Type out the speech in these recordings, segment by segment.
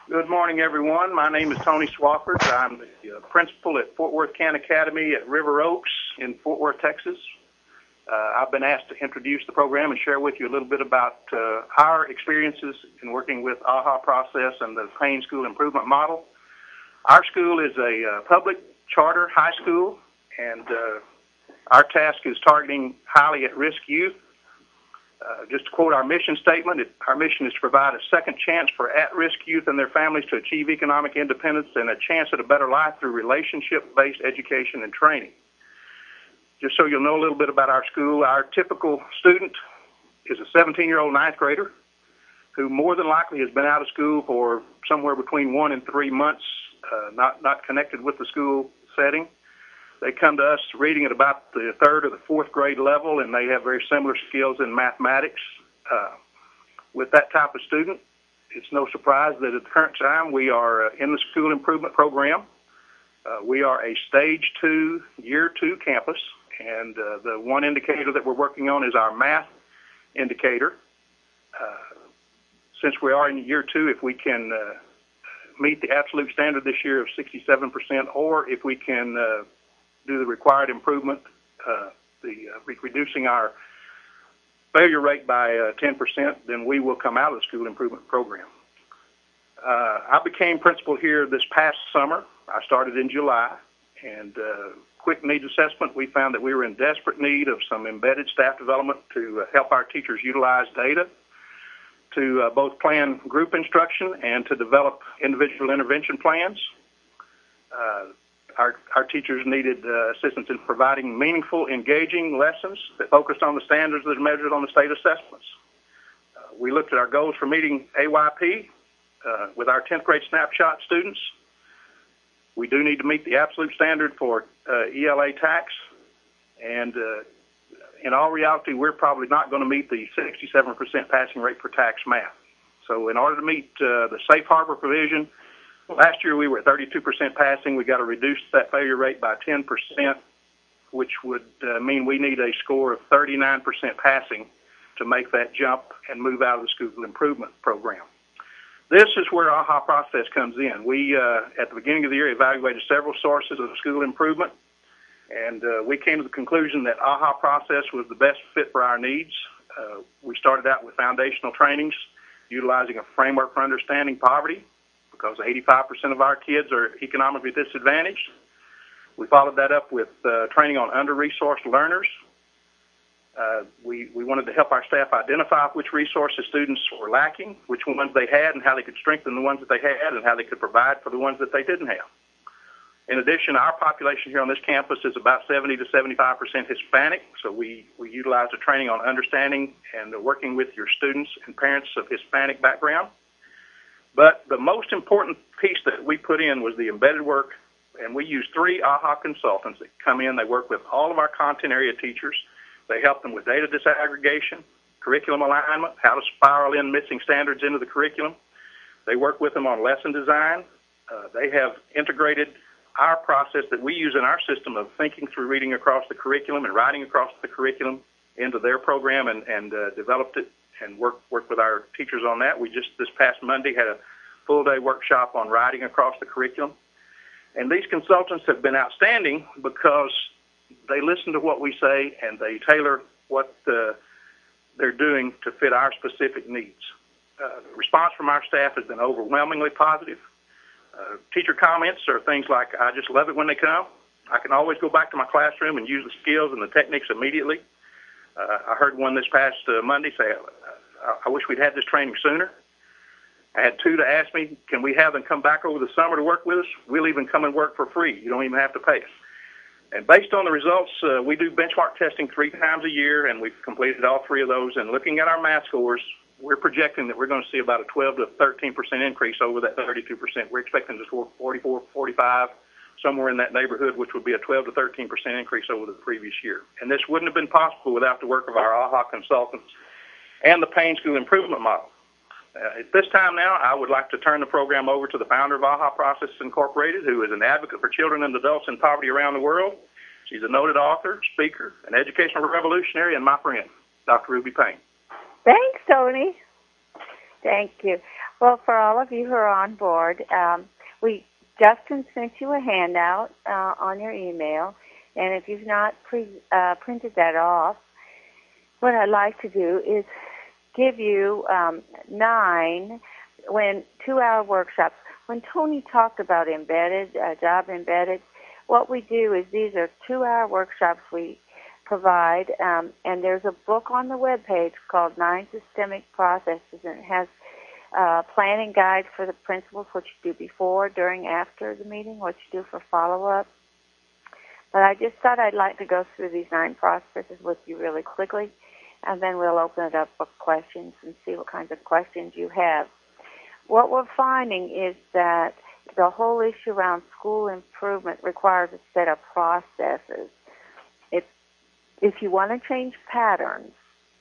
Good morning, everyone. My name is Tony Swafford. I'm the principal at Fort Worth Can Academy at River Oaks in Fort Worth, Texas. I've been asked to introduce the program and share with you a little bit about our experiences in working with AHA process and the Payne School Improvement Model. Our school is a public charter high school, and our task is targeting highly at-risk youth. Just to quote our mission statement, our mission is to provide a second chance for at-risk youth and their families to achieve economic independence and a chance at a better life through relationship-based education and training. Just so you'll know a little bit about our school, our typical student is a 17-year-old ninth grader who more than likely has been out of school for somewhere between 1 and 3 months, not connected with the school setting. They come to us reading at about the 3rd or the 4th grade level, and they have very similar skills in mathematics. With that type of student, it's no surprise that at the current time we are in the school improvement program. We are a Stage 2, Year 2 campus, and the one indicator that we're working on is our math indicator. Since we are in Year 2, if we can meet the absolute standard this year of 67%, or if we can do the required improvement, reducing our failure rate by 10%, then we will come out of the school improvement program. I became principal here this past summer. I started in July, and quick needs assessment, we found that we were in desperate need of some embedded staff development to help our teachers utilize data to both plan group instruction and to develop individual intervention plans. Our teachers needed assistance in providing meaningful, engaging lessons that focused on the standards that are measured on the state assessments. We looked at our goals for meeting AYP with our 10th grade snapshot students. We do need to meet the absolute standard for ELA tax, and in all reality, we're probably not going to meet the 67% passing rate for tax math. So in order to meet the safe harbor provision, last year we were at 32% passing. We got to reduce that failure rate by 10%, which would mean we need a score of 39% passing to make that jump and move out of the school improvement program. This is where AHA process comes in. We, at the beginning of the year, evaluated several sources of school improvement, and we came to the conclusion that AHA process was the best fit for our needs. We started out with foundational trainings, utilizing a framework for understanding poverty, because 85% of our kids are economically disadvantaged. We followed that up with training on under-resourced learners. We wanted to help our staff identify which resources students were lacking, which ones they had, and how they could strengthen the ones that they had, and how they could provide for the ones that they didn't have. In addition, our population here on this campus is about 70 to 75% Hispanic, so we utilized a training on understanding and working with your students and parents of Hispanic background. But the most important piece that we put in was the embedded work, and we use 3 AHA consultants that come in. They work with all of our content area teachers. They help them with data disaggregation, curriculum alignment, how to spiral in missing standards into the curriculum. They work with them on lesson design. They have integrated our process that we use in our system of thinking through reading across the curriculum and writing across the curriculum into their program and developed it and work with our teachers on that. We just this past Monday had a full-day workshop on writing across the curriculum. And these consultants have been outstanding because they listen to what we say and they tailor what they're doing to fit our specific needs. The response from our staff has been overwhelmingly positive. Teacher comments are things like, I just love it when they come. I can always go back to my classroom and use the skills and the techniques immediately. I heard one this past Monday say, I wish we'd had this training sooner. I had 2 to ask me, can we have them come back over the summer to work with us? We'll even come and work for free. You don't even have to pay us. And based on the results, we do benchmark testing 3 times a year, and we've completed all 3 of those. And looking at our math scores, we're projecting that we're going to see about a 12 to 13% increase over that 32%. We're expecting to score 44, 45, somewhere in that neighborhood, which would be a 12 to 13% increase over the previous year. And this wouldn't have been possible without the work of our AHA consultants and the Payne School Improvement Model. At this time now, I would like to turn the program over to the founder of AHA Process Incorporated, who is an advocate for children and adults in poverty around the world. She's a noted author, speaker, an educational revolutionary, and my friend, Dr. Ruby Payne. Thanks, Tony. Thank you. Well, for all of you who are on board, Justin sent you a handout on your email, and if you've not printed that off, what I'd like to do is give you 9 2-hour workshops. When Tony talked about embedded, job embedded, what we do is these are 2-hour workshops we provide, and there's a book on the webpage called 9 Systemic Processes, and it has planning guide for the principals, what you do before, during, after the meeting, what you do for follow-up. But I just thought I'd like to go through these 9 processes with you really quickly, and then we'll open it up for questions and see what kinds of questions you have. What we're finding is that the whole issue around school improvement requires a set of processes. If you want to change patterns,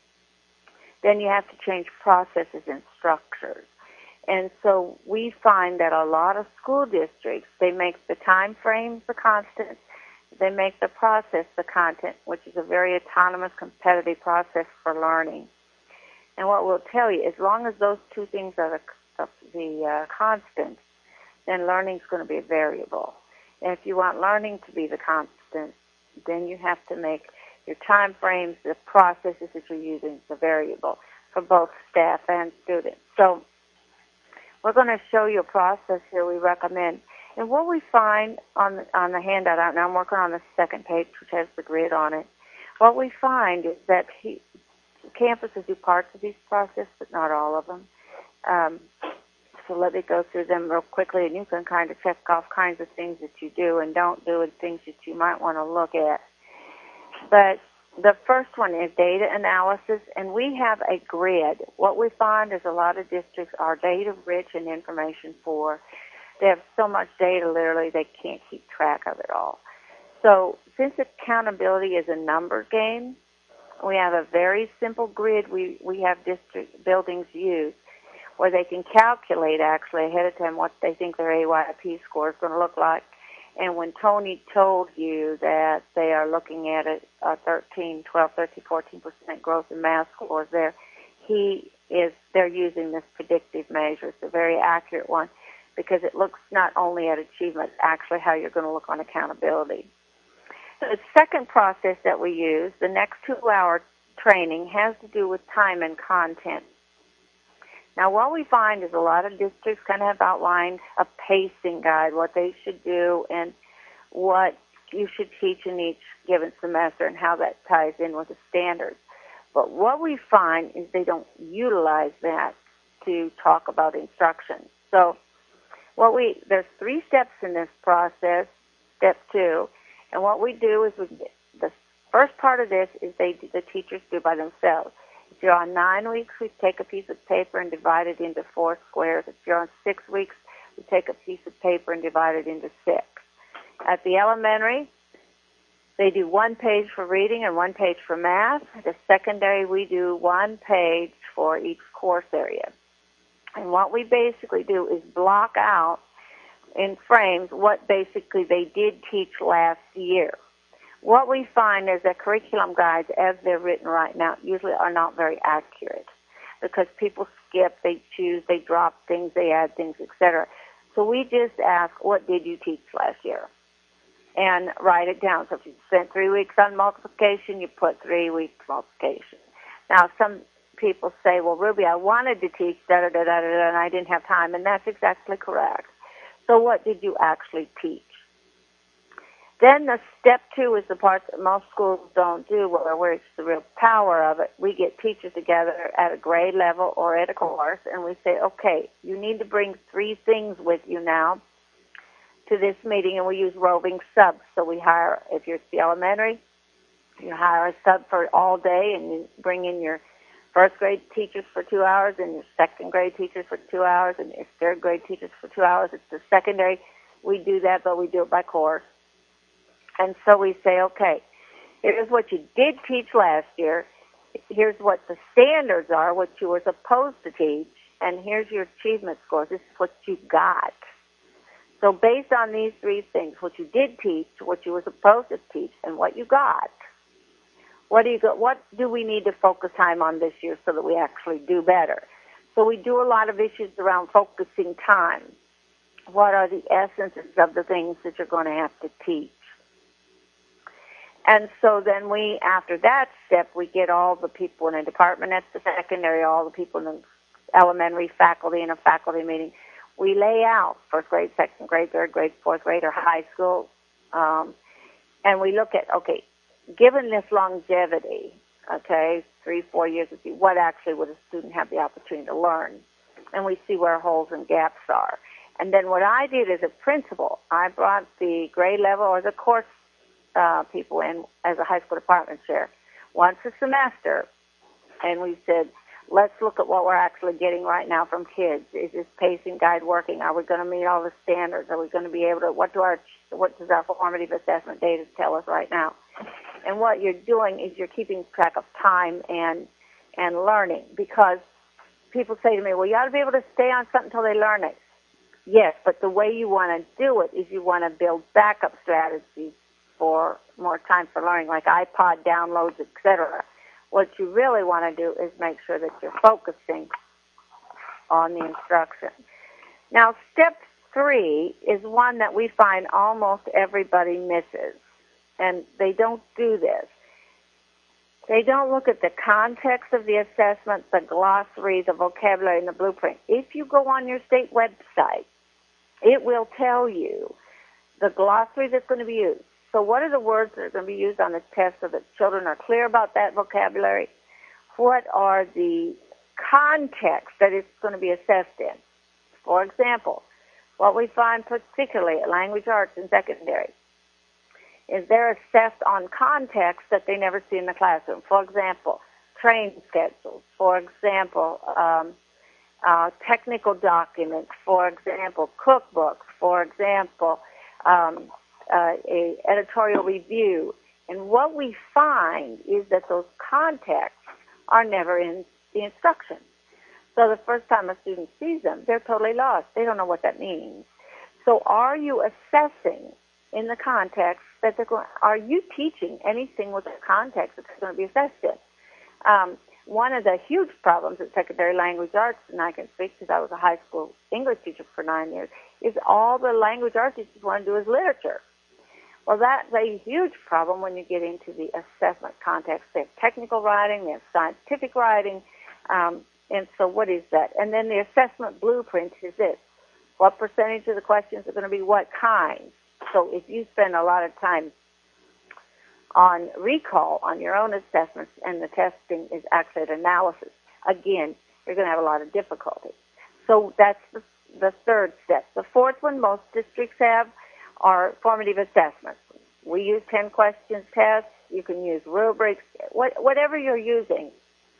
then you have to change processes and structures. And so we find that a lot of school districts, they make the time frames the constant, they make the process the content, which is a very autonomous, competitive process for learning. And what we'll tell you, as long as those two things are the constant, then learning is going to be a variable. And if you want learning to be the constant, then you have to make your time frames, the processes that you're using, the variable for both staff and students. So we're going to show you a process here we recommend. And what we find on the handout, now I'm working on the second page, which has the grid on it. What we find is that campuses do parts of these processes, but not all of them. So let me go through them real quickly, and you can kind of check off kinds of things that you do and don't do and things that you might want to look at. But the first one is data analysis, and we have a grid. What we find is a lot of districts are data-rich in information poor. They have so much data, literally, they can't keep track of it all. So since accountability is a number game, we have a very simple grid we have district buildings use where they can calculate actually ahead of time what they think their AYP score is going to look like. And when Tony told you that they are looking at a 13, 12, 13, 14% growth in math scores there, they're using this predictive measure. It's a very accurate one because it looks not only at achievement, actually how you're going to look on accountability. So the second process that we use, the next 2-hour training, has to do with time and content. Now, what we find is a lot of districts kind of have outlined a pacing guide, what they should do and what you should teach in each given semester and how that ties in with the standards. But what we find is they don't utilize that to talk about instruction. So there's 3 steps in this process, step 2, and what we do is the first part of this is the teachers do by themselves. If you're on 9 weeks, we take a piece of paper and divide it into 4 squares. If you're on 6 weeks, we take a piece of paper and divide it into 6. At the elementary, they do 1 page for reading and 1 page for math. At the secondary, we do 1 page for each course area. And what we basically do is block out in frames what basically they did teach last year. What we find is that curriculum guides, as they're written right now, usually are not very accurate because people skip, they choose, they drop things, they add things, etc. So we just ask, what did you teach last year? And write it down. So if you spent 3 weeks on multiplication, you put 3 weeks multiplication. Now, some people say, well, Ruby, I wanted to teach da-da-da-da-da, and I didn't have time, and that's exactly correct. So what did you actually teach? Then the step 2 is the part that most schools don't do, where it's the real power of it. We get teachers together at a grade level or at a course, and we say, okay, you need to bring 3 things with you now to this meeting, and we use roving subs. So we hire, if you're at the elementary, you hire a sub for all day, and you bring in your first grade teachers for 2 hours, and your second grade teachers for 2 hours, and your third grade teachers for 2 hours. It's the secondary. We do that, but we do it by course. And so we say, okay, here's what you did teach last year. Here's what the standards are, what you were supposed to teach, and here's your achievement scores. This is what you got. So based on these 3 things, what you did teach, what you were supposed to teach, and what you got, what do we need to focus time on this year so that we actually do better? So we do a lot of issues around focusing time. What are the essences of the things that you're going to have to teach? And so then after that step, we get all the people in a department at the secondary, all the people in the elementary faculty in a faculty meeting. We lay out first grade, second grade, third grade, fourth grade, or high school, and we look at, okay, given this longevity, okay, 3-4 years, what actually would a student have the opportunity to learn? And we see where holes and gaps are. And then what I did as a principal, I brought the grade level or the course people in as a high school department chair once a semester, and we said, let's look at what we're actually getting right now from kids. Is this pacing guide working? Are we going to meet all the standards? Are we going to be able to, what does our formative assessment data tell us right now? And what you're doing is you're keeping track of time and learning, because people say to me, well, you ought to be able to stay on something until they learn it. Yes, but the way you want to do it is you want to build backup strategies for more time for learning, like iPod downloads, etc. What you really want to do is make sure that you're focusing on the instruction. Now, step 3 is one that we find almost everybody misses, and they don't do this. They don't look at the context of the assessment, the glossary, the vocabulary, and the blueprint. If you go on your state website, it will tell you the glossary that's going to be used. So what are the words that are going to be used on the test so that children are clear about that vocabulary? What are the contexts that it's going to be assessed in? For example, what we find particularly at language arts in secondary is they're assessed on contexts that they never see in the classroom. For example, train schedules. For example, technical documents. For example, cookbooks. For example, a editorial review. And what we find is that those contexts are never in the instruction. So the first time a student sees them, they're totally lost. They don't know what that means. So are you assessing in the context that they're going, are you teaching anything with the context that's going to be assessed in? One of the huge problems at secondary language arts, and I can speak because I was a high school English teacher for 9 years, is all the language arts teachers want to do is literature. Well, that's a huge problem when you get into the assessment context. They have technical writing, they have scientific writing, and so what is that? And then the assessment blueprint is this. What percentage of the questions are going to be what kind? So if you spend a lot of time on recall on your own assessments and the testing is actually an analysis, again, you're going to have a lot of difficulty. So that's the third step. The fourth one most districts have are formative assessments. We use 10 questions tests. You can use rubrics. Whatever you're using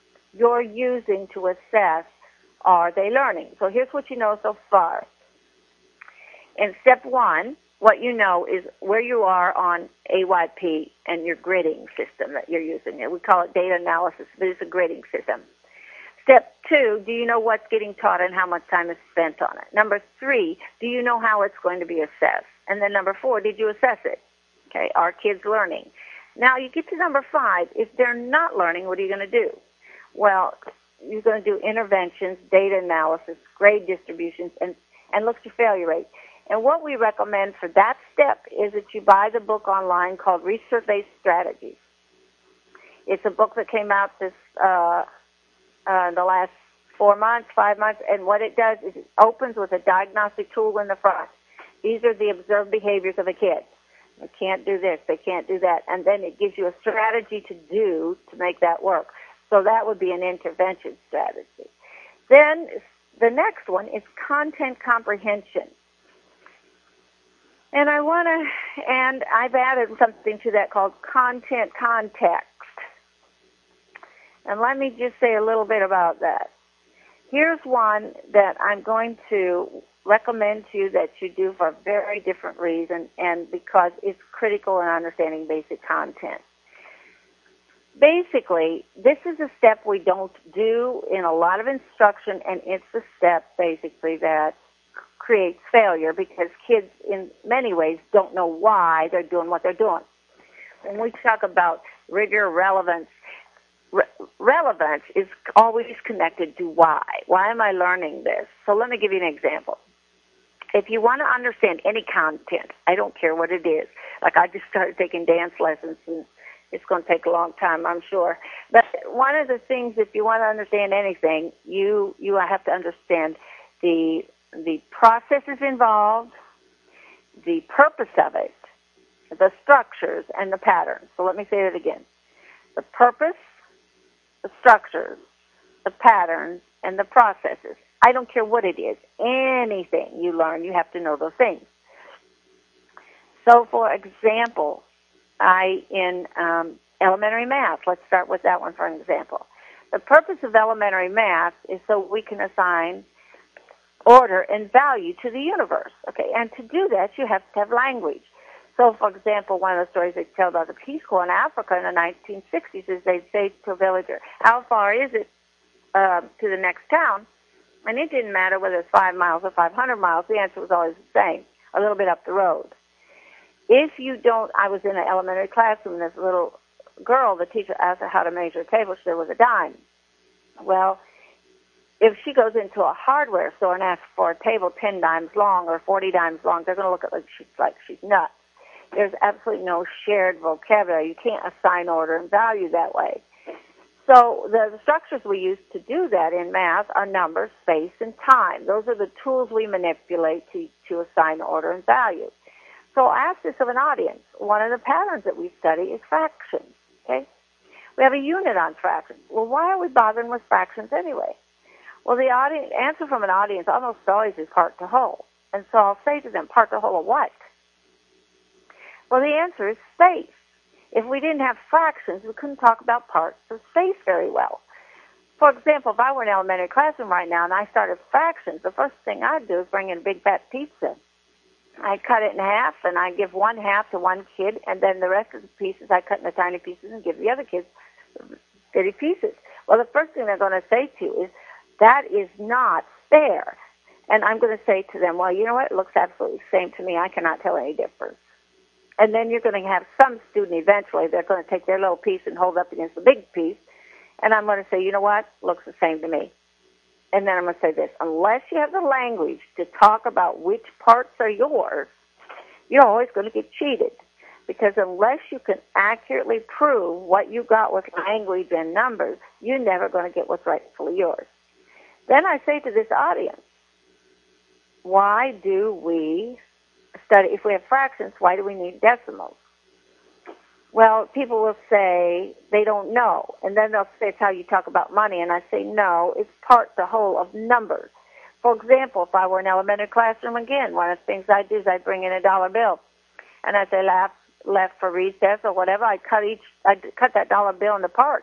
to assess, are they learning? So here's what you know so far. In step 1, what you know is where you are on AYP and your gridding system that you're using. We call it data analysis, but it's a gridding system. Step 2, do you know what's getting taught and how much time is spent on it? Number 3, do you know how it's going to be assessed? And then number 4, did you assess it? Okay, are kids learning? Now you get to number 5. If they're not learning, what are you going to do? Well, you're going to do interventions, data analysis, grade distributions, and look at your failure rate. And what we recommend for that step is that you buy the book online called Research-Based Strategies. It's a book that came out the last 5 months, and what it does is it opens with a diagnostic tool in the front. These are the observed behaviors of a kid. They can't do this, they can't do that, and then it gives you a strategy to do to make that work. So that would be an intervention strategy. Then the next one is content comprehension. And I've added something to that called content context. And let me just say a little bit about that. Here's one that I'm going to recommend to you that you do for a very different reason and because it's critical in understanding basic content. Basically, this is a step we don't do in a lot of instruction, and it's a step basically that creates failure because kids in many ways don't know why they're doing what they're doing. When we talk about rigor, relevance, relevance is always connected to why. Why am I learning this? So let me give you an example. If you want to understand any content, I don't care what it is. Like I just started taking dance lessons, and it's going to take a long time, I'm sure. But one of the things, if you want to understand anything, you have to understand the processes involved, the purpose of it, the structures, and the patterns. So let me say that again. The purpose, the structures, the patterns, and the processes. I don't care what it is. Anything you learn, you have to know those things. So, for example, in elementary math, let's start with that one for an example. The purpose of elementary math is so we can assign order and value to the universe. Okay, and to do that, you have to have language. So, for example, one of the stories they tell about the Peace Corps in Africa in the 1960s is they'd say to a villager, how far is it to the next town? And it didn't matter whether it's 5 miles or 500 miles. The answer was always the same, a little bit up the road. If you don't, I was in an elementary classroom, and this little girl, the teacher asked her how to measure a table. She said it was a dime. Well, if she goes into a hardware store and asks for a table 10 dimes long or 40 dimes long, they're going to look at it like she's nuts. There's absolutely no shared vocabulary. You can't assign order and value that way. So the structures we use to do that in math are numbers, space, and time. Those are the tools we manipulate to assign order and value. So ask this of an audience. One of the patterns that we study is fractions. Okay, we have a unit on fractions. Well, why are we bothering with fractions anyway? Well, the answer from an audience almost always is part to whole. And so I'll say to them, part to whole of what? Well, the answer is space. If we didn't have fractions, we couldn't talk about parts of space very well. For example, if I were in an elementary classroom right now and I started fractions, the first thing I'd do is bring in a big fat pizza. I'd cut it in half, and I'd give one half to one kid, and then the rest of the pieces I'd cut into tiny pieces and give the other kids bitty pieces. Well, the first thing they're going to say to you is, that is not fair. And I'm going to say to them, well, you know what? It looks absolutely the same to me. I cannot tell any difference. And then you're going to have some student eventually, they're going to take their little piece and hold up against the big piece. And I'm going to say, you know what? Looks the same to me. And then I'm going to say this. Unless you have the language to talk about which parts are yours, you're always going to get cheated. Because unless you can accurately prove what you got with language and numbers, you're never going to get what's rightfully yours. Then I say to this audience, why do we study, if we have fractions, why do we need decimals? Well, people will say they don't know, and then they'll say it's how you talk about money, and I say no, it's part the whole of numbers. For example, if I were in an elementary classroom again, one of the things I do is I bring in a dollar bill, and as I left for recess or whatever, I'd cut that dollar bill into parts.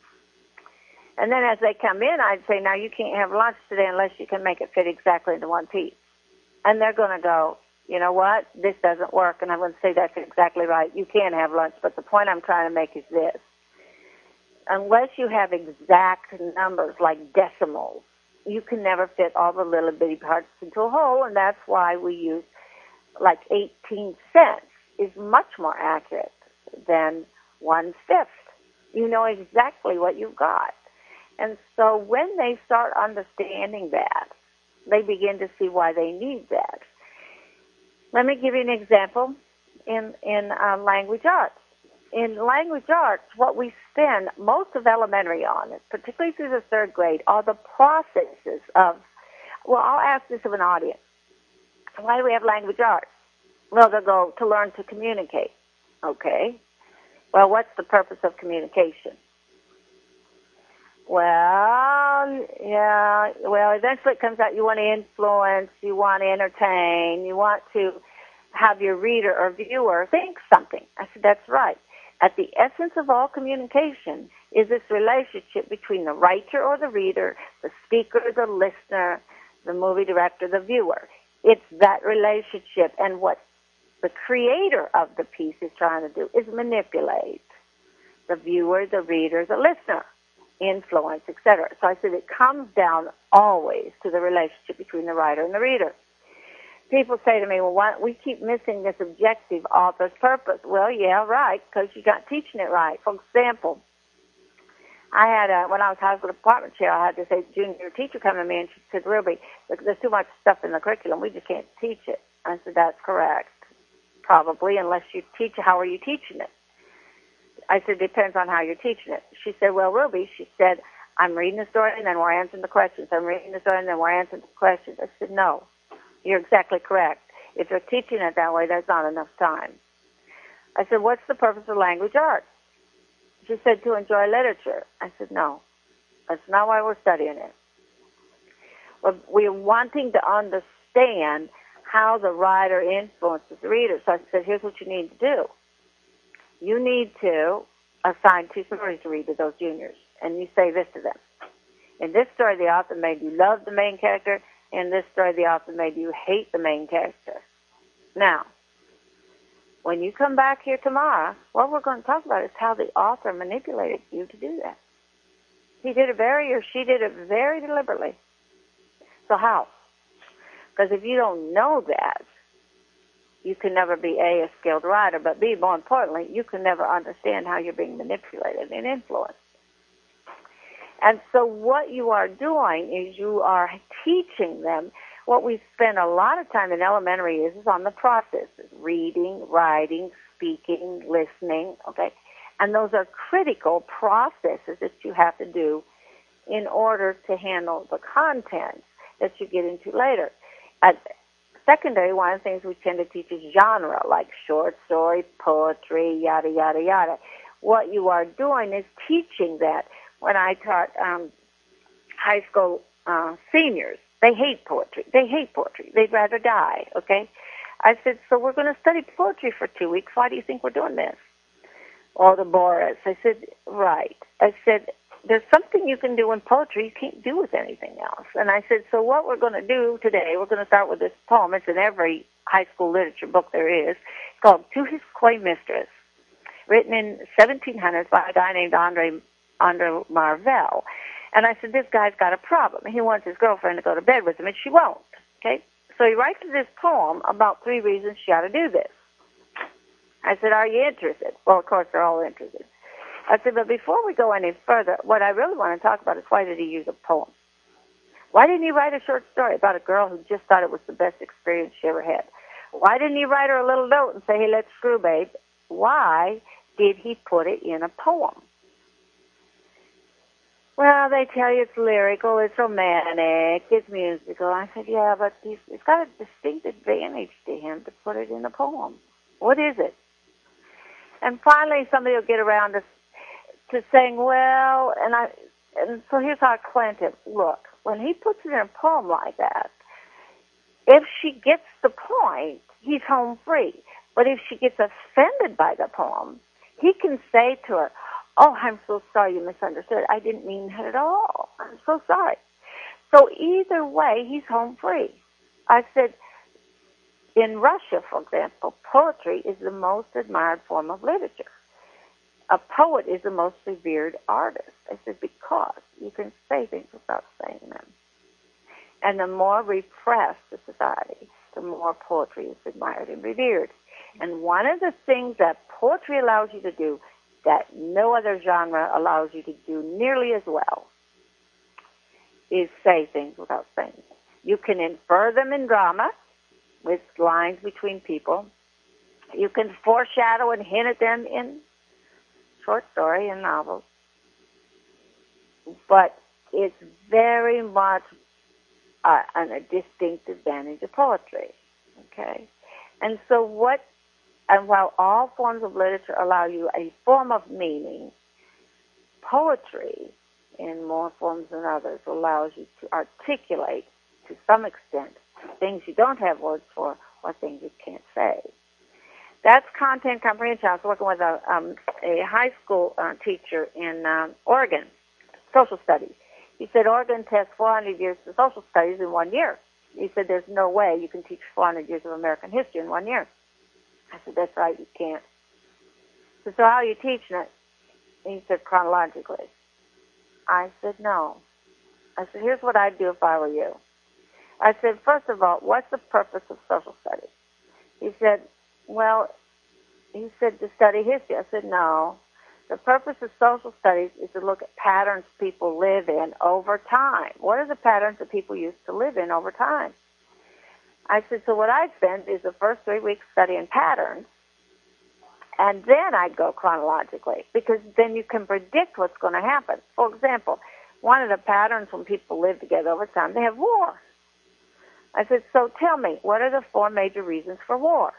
And then as they come in, I'd say, now you can't have lunch today unless you can make it fit exactly into one piece. And they're going to go, you know what, this doesn't work. And I'm going to say, that's exactly right. You can have lunch, but the point I'm trying to make is this. Unless you have exact numbers like decimals, you can never fit all the little bitty parts into a whole, and that's why we use like 18 cents is much more accurate than 1/5. You know exactly what you've got. And so when they start understanding that, they begin to see why they need that. Let me give you an example in language arts. In language arts, what we spend most of elementary on, particularly through the third grade, are the processes of, well, I'll ask this of an audience. Why do we have language arts? Well, they'll go to learn to communicate. Okay. Well, what's the purpose of communication? Well, yeah, eventually it comes out you want to influence, you want to entertain, you want to have your reader or viewer think something. I said, that's right. At the essence of all communication is this relationship between the writer or the reader, the speaker, the listener, the movie director, the viewer. It's that relationship, and what the creator of the piece is trying to do is manipulate the viewer, the reader, the listener, influence, etc. So I said it comes down always to the relationship between the writer and the reader. People say to me, well, why, we keep missing this objective author's purpose. Well, yeah, right, because you're not teaching it right. For example, I had when I was high school department chair, I had this junior teacher come to me and she said, Ruby, there's too much stuff in the curriculum. We just can't teach it. I said, that's correct. Probably, unless you teach it. How are you teaching it? I said, depends on how you're teaching it. She said, well, Ruby, she said, I'm reading the story and then we're answering the questions. I'm reading the story and then we're answering the questions. I said, no, you're exactly correct. If you're teaching it that way, that's not enough time. I said, what's the purpose of language arts? She said, to enjoy literature. I said, no, that's not why we're studying it. We're wanting to understand how the writer influences the reader. So I said, here's what you need to do. You need to assign 2 stories to read to those juniors, and you say this to them. In this story, the author made you love the main character. In this story, the author made you hate the main character. Now, when you come back here tomorrow, what we're going to talk about is how the author manipulated you to do that. He did it she did it very deliberately. So how? Because if you don't know that, you can never be a skilled writer, but B, more importantly, you can never understand how you're being manipulated and influenced. And so what you are doing is you are teaching them. What we spend a lot of time in elementary is on the processes: reading, writing, speaking, listening, okay? And those are critical processes that you have to do in order to handle the content that you get into later. At secondary, one of the things we tend to teach is genre, like short story, poetry, yada, yada, yada. What you are doing is teaching that. When I taught high school seniors, they hate poetry. They hate poetry. They'd rather die, okay? I said, so we're going to study poetry for 2 weeks. Why do you think we're doing this? Oh, the Boris. I said, right. I said, there's something you can do in poetry you can't do with anything else. And I said, so what we're going to do today, we're going to start with this poem. It's in every high school literature book there is. It's called To His Coy Mistress, written in 1700s by a guy named Andre Marvell. And I said, this guy's got a problem. He wants his girlfriend to go to bed with him, and she won't. Okay? So he writes this poem about 3 reasons she ought to do this. I said, are you interested? Well, of course, they're all interested. I said, but before we go any further, what I really want to talk about is why did he use a poem? Why didn't he write a short story about a girl who just thought it was the best experience she ever had? Why didn't he write her a little note and say, hey, let's screw, babe? Why did he put it in a poem? Well, they tell you it's lyrical, it's romantic, it's musical. I said, yeah, but it's got a distinct advantage to him to put it in a poem. What is it? And finally, somebody will get around to saying, well, and so here's how I explained it. Look, when he puts it in a poem like that, if she gets the point, he's home free. But if she gets offended by the poem, he can say to her, oh, I'm so sorry you misunderstood. I didn't mean that at all. I'm so sorry. So either way, he's home free. I said, in Russia, for example, poetry is the most admired form of literature. A poet is the most revered artist. I said, because you can say things without saying them. And the more repressed the society, the more poetry is admired and revered. And one of the things that poetry allows you to do that no other genre allows you to do nearly as well is say things without saying them. You can infer them in drama with lines between people. You can foreshadow and hint at them in short story and novels. But it's very much a distinct advantage of poetry. Okay? And so while all forms of literature allow you a form of meaning, poetry, in more forms than others, allows you to articulate, to some extent, things you don't have words for or things you can't say. That's content comprehension. I was working with a high school teacher in Oregon, social studies. He said Oregon tests 400 years of social studies in 1 year. He said there's no way you can teach 400 years of American history in 1 year. I said, that's right, you can't. So how are you teaching it? And he said, chronologically. I said, no. I said, here's what I'd do if I were you. I said, first of all, what's the purpose of social studies? He said, to study history. I said, no. The purpose of social studies is to look at patterns people live in over time. What are the patterns that people used to live in over time? I said, so what I'd spend is the first 3 weeks studying patterns, and then I'd go chronologically, because then you can predict what's going to happen. For example, one of the patterns when people live together over time, they have war. I said, so tell me, what are the 4 major reasons for war?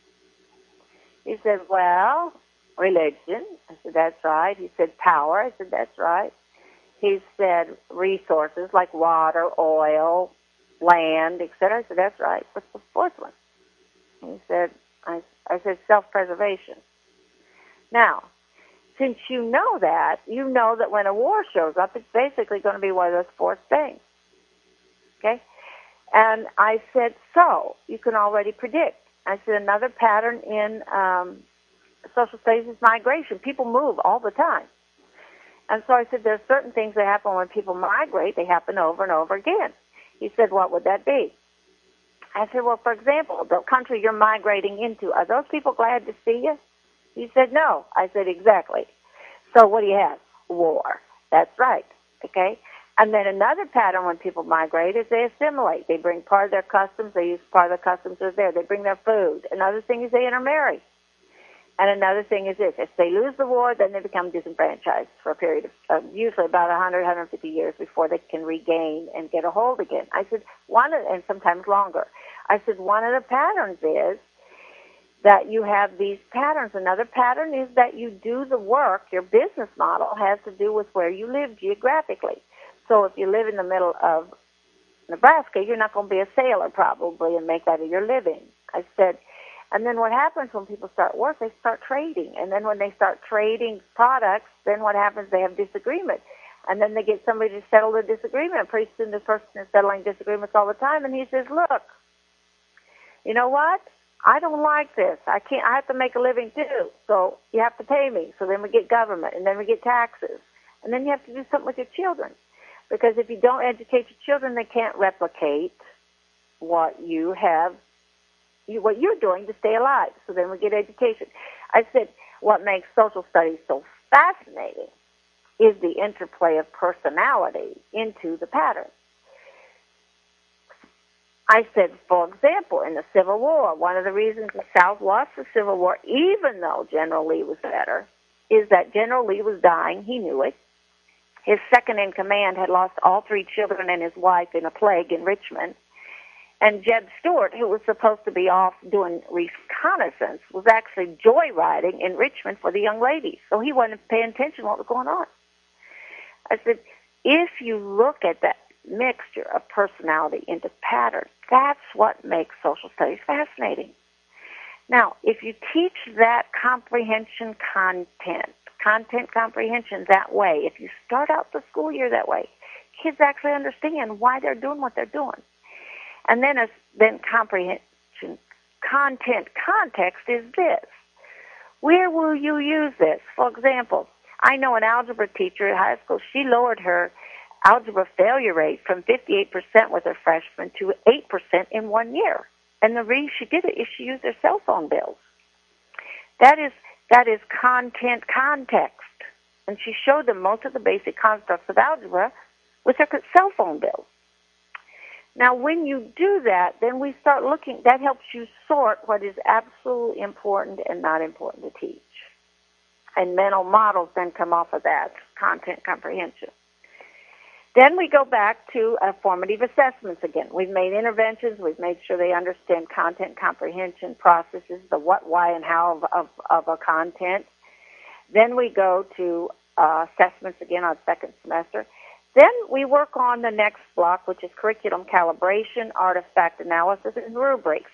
He said, well, religion. I said, that's right. He said, power. I said, that's right. He said, resources like water, oil, land, etc. I said, that's right. What's the 4th one? He said, I said, self-preservation. Now, since you know that when a war shows up, it's basically going to be one of those 4 things. Okay? And I said, so you can already predict. I said, another pattern in social studies is migration. People move all the time. And so I said, there's certain things that happen when people migrate. They happen over and over again. He said, what would that be? I said, well, for example, the country you're migrating into, are those people glad to see you? He said, no. I said, exactly. So what do you have? War. That's right. Okay? And then another pattern when people migrate is they assimilate. They bring part of their customs. They use part of the customs that are there. They bring their food. Another thing is they intermarry. And another thing is this. If they lose the war, then they become disenfranchised for a period of usually about 100, 150 years before they can regain and get a hold again. I said, and sometimes longer. I said, one of the patterns is that you have these patterns. Another pattern is that you do the work. Your business model has to do with where you live geographically. So if you live in the middle of Nebraska, you're not going to be a sailor probably and make that your living. I said, and then what happens when people start work, they start trading. And then when they start trading products, then what happens, they have disagreement. And then they get somebody to settle the disagreement. Pretty soon this person is settling disagreements all the time. And he says, look, you know what? I don't like this. I have to make a living too. So you have to pay me. So then we get government, and then we get taxes. And then you have to do something with your children. Because if you don't educate your children, they can't replicate what you're doing to stay alive. So then we get education. I said, what makes social studies so fascinating is the interplay of personality into the pattern. I said, for example, in the Civil War, one of the reasons the South lost the Civil War, even though General Lee was better, is that General Lee was dying. He knew it. His second-in-command had lost all 3 children and his wife in a plague in Richmond. And Jeb Stuart, who was supposed to be off doing reconnaissance, was actually joyriding in Richmond for the young ladies. So he wasn't paying attention to what was going on. I said, if you look at that mixture of personality into pattern, that's what makes social studies fascinating. Now, if you teach that content comprehension that way, if you start out the school year that way, kids actually understand why they're doing what they're doing. And then comprehension, content context is this. Where will you use this? For example, I know an algebra teacher at high school, she lowered her algebra failure rate from 58% with her freshmen to 8% in 1 year. And the reason she did it is she used her cell phone bills. That is content context. And she showed them most of the basic constructs of algebra with her cell phone bills. Now, when you do that, then we start looking, that helps you sort what is absolutely important and not important to teach. And mental models then come off of that, content comprehension. Then we go back to formative assessments again. We've made interventions. We've made sure they understand content comprehension processes, the what, why, and how of a content. Then we go to assessments again on second semester. Then we work on the next block, which is curriculum calibration, artifact analysis, and rubrics.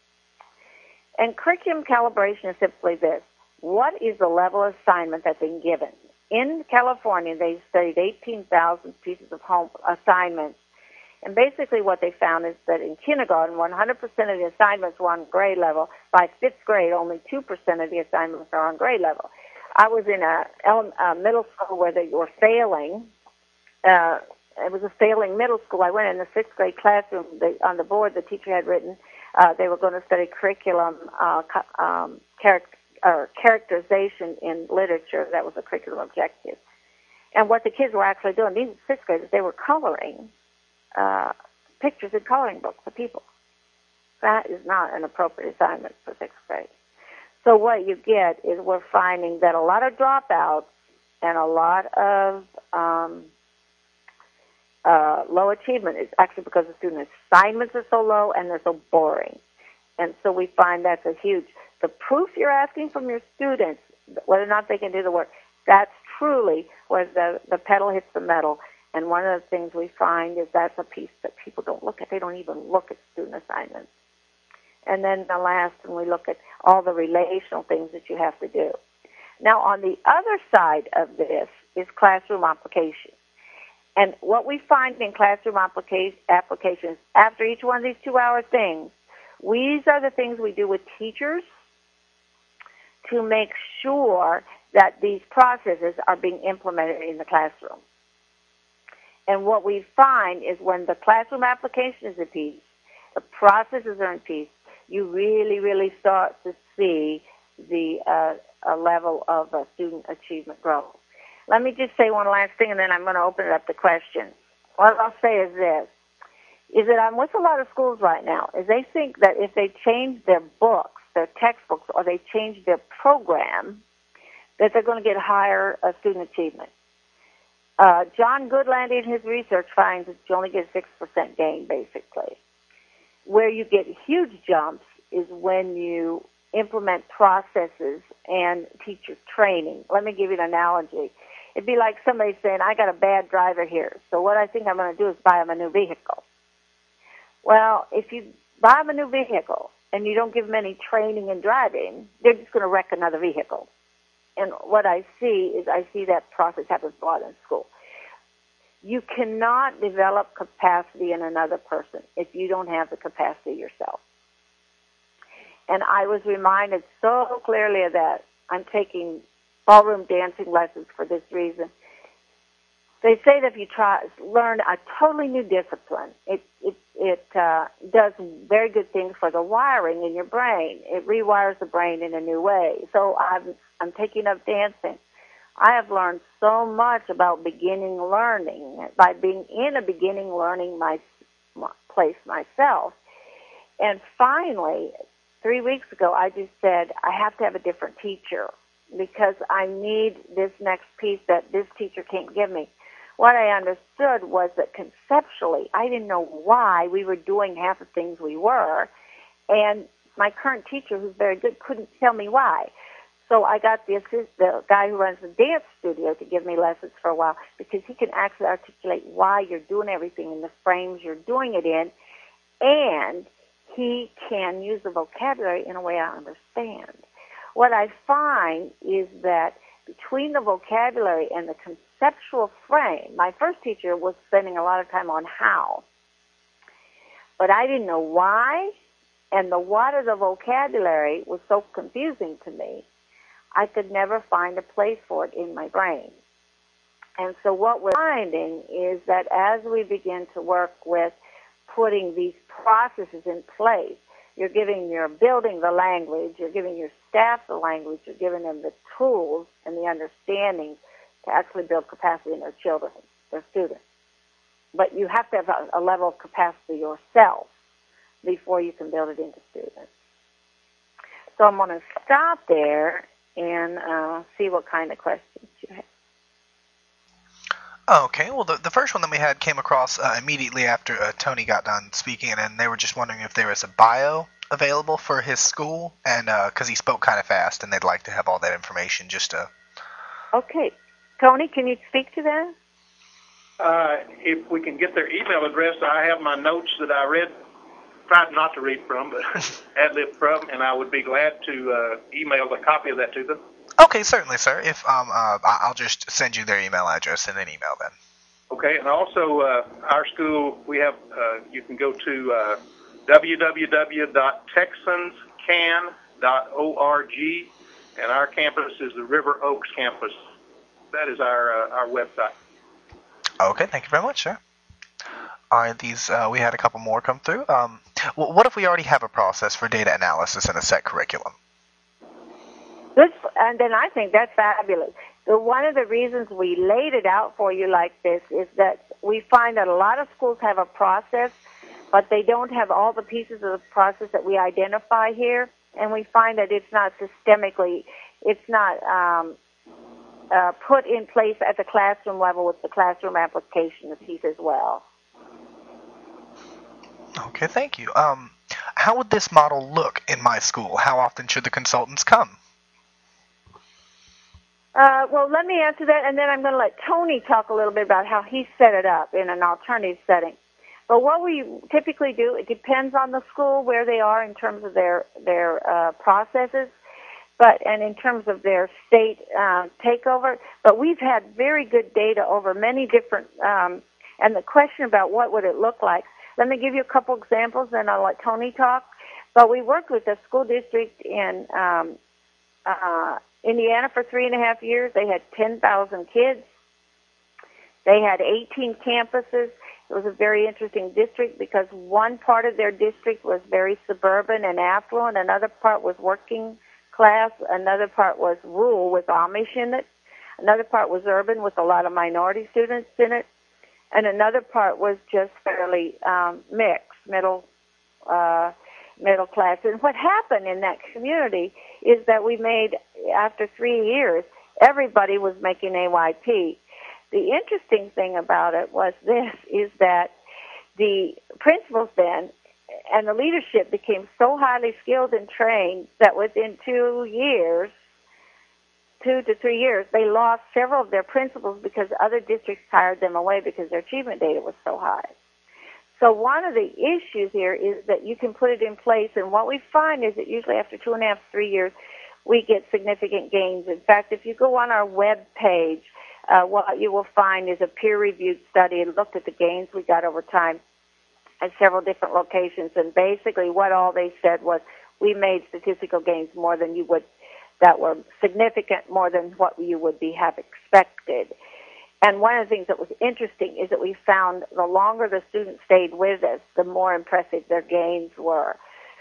And curriculum calibration is simply this. What is the level of assignment that's been given? In California, they studied 18,000 pieces of home assignments. And basically what they found is that in kindergarten, 100% of the assignments were on grade level. By 5th grade, only 2% of the assignments are on grade level. I was in a middle school where they were failing. It was a failing middle school. I went in the 6th grade classroom. On the board, the teacher had written they were going to study curriculum or characterization in literature. That was a curriculum objective. And what the kids were actually doing, these sixth graders, they were coloring pictures in coloring books of people. That is not an appropriate assignment for sixth grade. So what you get is we're finding that a lot of dropouts and a lot of low achievement is actually because the student assignments are so low and they're so boring. And so we find that's a huge, the proof you're asking from your students, whether or not they can do the work, that's truly where the pedal hits the metal. And one of the things we find is that's a piece that people don't look at. They don't even look at student assignments. And then the last one, we look at all the relational things that you have to do. Now, on the other side of this is classroom application. And what we find in classroom applications, after each one of these 2-hour things, these are the things we do with teachers to make sure that these processes are being implemented in the classroom. And what we find is when the classroom application is in piece, the processes are in piece, you really, really start to see a level of student achievement growth. Let me just say one last thing, and then I'm going to open it up to questions. What I'll say is this, is that I'm with a lot of schools right now, is they think that if they change their books, their textbooks, or they change their program, that they're going to get higher student achievement. John Goodland in his research finds that you only get 6% gain, basically. Where you get huge jumps is when you implement processes and teacher training. Let me give you an analogy. It'd be like somebody saying, I got a bad driver here, so what I think I'm going to do is buy him a new vehicle. Well, if you buy them a new vehicle and you don't give them any training in driving, they're just going to wreck another vehicle. And what I see that process happens a lot in school. You cannot develop capacity in another person if you don't have the capacity yourself. And I was reminded so clearly of that. I'm taking ballroom dancing lessons for this reason. They say that if you learn a totally new discipline, it does very good things for the wiring in your brain. It rewires the brain in a new way. So I'm taking up dancing. I have learned so much about beginning learning by being in a beginning learning place myself. And finally, 3 weeks ago, I just said, I have to have a different teacher because I need this next piece that this teacher can't give me. What I understood was that conceptually, I didn't know why we were doing half the things we were, and my current teacher, who's very good, couldn't tell me why. So I got the guy who runs the dance studio to give me lessons for a while because he can actually articulate why you're doing everything in the frames you're doing it in, and he can use the vocabulary in a way I understand. What I find is that between the vocabulary and the conceptual frame, my first teacher was spending a lot of time on how, but I didn't know why, and the what of the vocabulary was so confusing to me, I could never find a place for it in my brain. And so what we're finding is that as we begin to work with putting these processes in place, you're building the language, you're giving your staff the language, you're giving them the tools and the understanding to actually build capacity in their children, their students. But you have to have a level of capacity yourself before you can build it into students. So I'm going to stop there and see what kind of questions you have. Okay, well, the first one that we had came across immediately after Tony got done speaking, and they were just wondering if there was a bio available for his school, and because he spoke kind of fast, and they'd like to have all that information just to... Okay. Tony, can you speak to that? If we can get their email address, I have my notes that I tried not to read from, but ad-lib from, and I would be glad to email a copy of that to them. Okay, certainly, sir. If I'll just send you their email address in an email then. Okay, and also our school, we have, you can go to www.texanscan.org, and our campus is the River Oaks campus. That is our website. Okay, thank you very much, sir. All right, we had a couple more come through. What if we already have a process for data analysis in a set curriculum? And then I think that's fabulous. So one of the reasons we laid it out for you like this is that we find that a lot of schools have a process, but they don't have all the pieces of the process that we identify here, and we find that it's not systemically, it's not put in place at the classroom level with the classroom application piece as well. Okay, thank you. How would this model look in my school? How often should the consultants come? Well, let me answer that, and then I'm going to let Tony talk a little bit about how he set it up in an alternative setting. But what we typically do, it depends on the school where they are in terms of their processes, and in terms of their state takeover. But we've had very good data over many different, and the question about what would it look like. Let me give you a couple examples, then I'll let Tony talk. But we worked with a school district in Indiana for 3.5 years. They had 10,000 kids. They had 18 campuses. It was a very interesting district because one part of their district was very suburban and affluent, another part was working class, another part was rural with Amish in it, another part was urban with a lot of minority students in it, and another part was just fairly mixed, middle class. And what happened in that community is that we made, after 3 years, everybody was making AYP. The interesting thing about it was this, is that the principals then and the leadership became so highly skilled and trained that within 2 to 3 years, they lost several of their principals because other districts hired them away because their achievement data was so high. So one of the issues here is that you can put it in place, and what we find is that usually after 2.5 to 3 years, we get significant gains. In fact, if you go on our web page, what you will find is a peer-reviewed study. It looked at the gains we got over time at several different locations, and basically what all they said was we made statistical gains more than you would, that were significant more than what you would have expected. And one of the things that was interesting is that we found the longer the students stayed with us, the more impressive their gains were.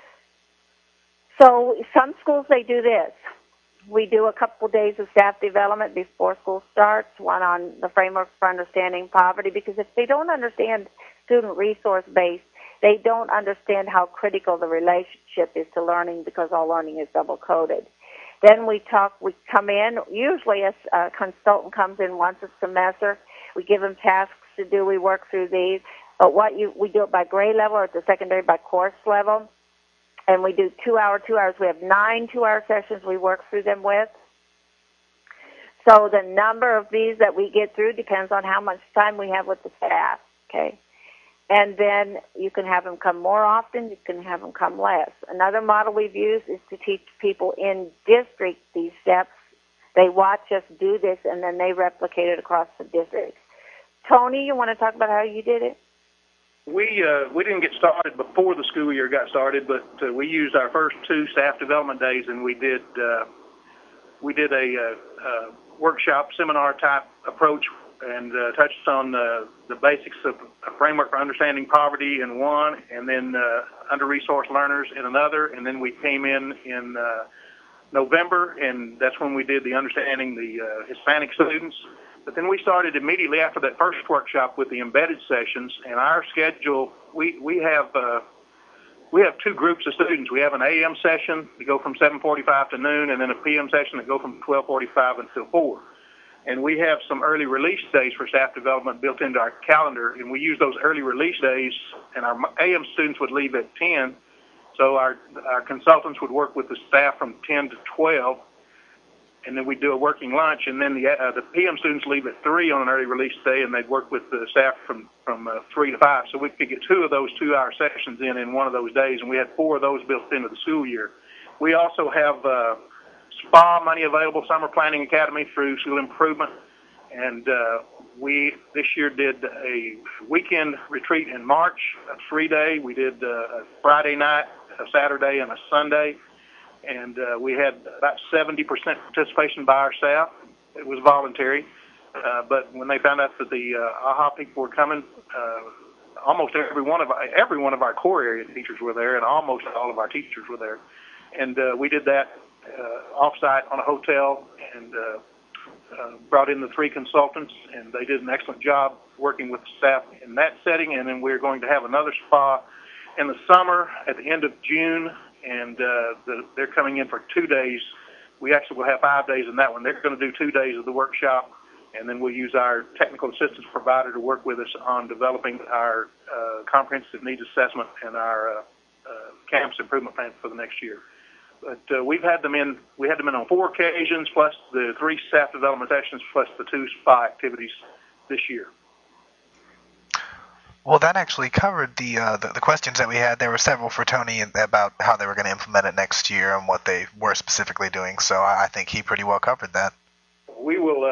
So some schools, they do this. We do a couple days of staff development before school starts, one on the framework for understanding poverty, because if they don't understand student resource base, they don't understand how critical the relationship is to learning, because all learning is double-coded. Then we come in, usually a consultant comes in once a semester. We give them tasks to do. We work through these. But we do it by grade level, or at the secondary by course level. And we do 2 hours. We have 9 2-hour sessions we work through them with. So the number of these that we get through depends on how much time we have with the staff, okay? And then you can have them come more often, you can have them come less. Another model we've used is to teach people in district these steps. They watch us do this, and then they replicate it across the district. Tony, you want to talk about how you did it? We didn't get started before the school year got started, but we used our first 2 staff development days, and we did a workshop seminar type approach, and touched on the basics of a framework for understanding poverty in one, and then under-resourced learners in another, and then we came in November, and that's when we did the understanding the Hispanic students. But then we started immediately after that first workshop with the embedded sessions, and our schedule, we have 2 groups of students. We have an AM session that go from 7:45 to noon, and then a PM session that go from 12:45 until 4. And we have some early release days for staff development built into our calendar, and we use those early release days, and our AM students would leave at 10. So our consultants would work with the staff from 10 to 12, and then we'd do a working lunch, and then the PM students leave at 3 on an early release day, and they'd work with the staff from 3 to 5. So we could get 2 of those 2-hour sessions in one of those days, and we had 4 of those built into the school year. We also have SPA money available, Summer Planning Academy, through School Improvement, and we this year did a weekend retreat in March, a 3-day. We did a Friday night, a Saturday, and a Sunday. And we had about 70% participation by our staff. It was voluntary, but when they found out that the AHA people were coming, almost every one of our core area teachers were there, and almost all of our teachers were there. And we did that, off-site on a hotel and brought in the 3 consultants, and they did an excellent job working with the staff in that setting. And then we're going to have another spa in the summer at the end of June, and they're coming in for 2 days. We actually will have 5 days in that one. They're going to do 2 days of the workshop, and then we'll use our technical assistance provider to work with us on developing our comprehensive needs assessment and our campus improvement plan for the next year. But we had them in on 4 occasions, plus the 3 staff development sessions, plus the 2 spa activities this year. Well, that actually covered the questions that we had. There were several for Tony about how they were going to implement it next year and what they were specifically doing. So I think he pretty well covered that. We will,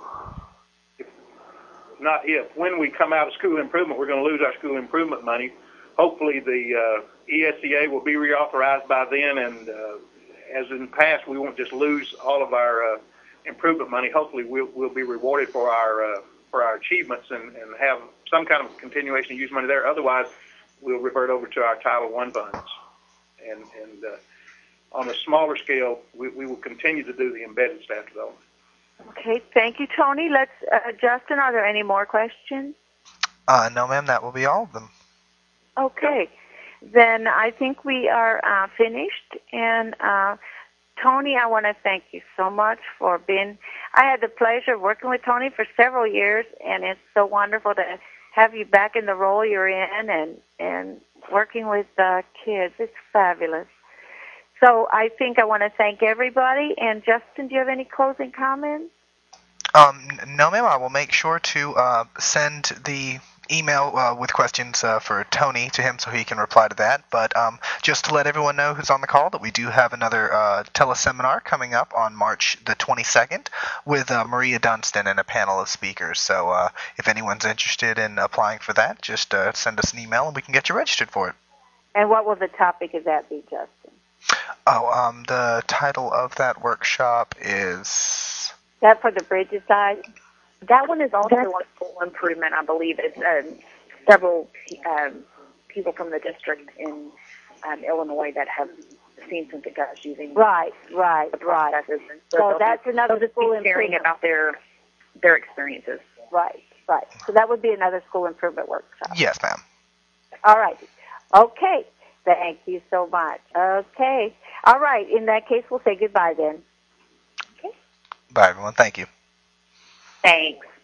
when we come out of school improvement, we're going to lose our school improvement money. Hopefully the ESEA will be reauthorized by then, and as in the past, we won't just lose all of our improvement money. Hopefully we'll be rewarded for our achievements and have some kind of continuation of use money there. Otherwise, we'll revert over to our Title I funds. And on a smaller scale, we will continue to do the embedded staff development. Okay, thank you, Tony. Let's Justin, are there any more questions? No, ma'am, that will be all of them. Okay, then I think we are finished. And Tony, I want to thank you so much for being. I had the pleasure of working with Tony for several years, and it's so wonderful to have you back in the role you're in and working with kids. It's fabulous. So I think I want to thank everybody. And Justin, do you have any closing comments? No, ma'am. I will make sure to send the email with questions for Tony to him so he can reply to that. But just to let everyone know who's on the call that we do have another teleseminar coming up on March the 22nd with Maria Dunstan and a panel of speakers. So if anyone's interested in applying for that, just send us an email and we can get you registered for it. And what will the topic of that be, Justin? Oh, the title of that workshop is... That for the Bridges side? That one is also on school improvement, I believe. It's several people from the district in Illinois that have seen some success using the processes. And so that's another school sharing improvement about their experiences. Right. So that would be another school improvement workshop. Yes, ma'am. All right. Okay. Thank you so much. Okay. All right. In that case, we'll say goodbye then. Okay. Bye, everyone. Thank you. Thanks.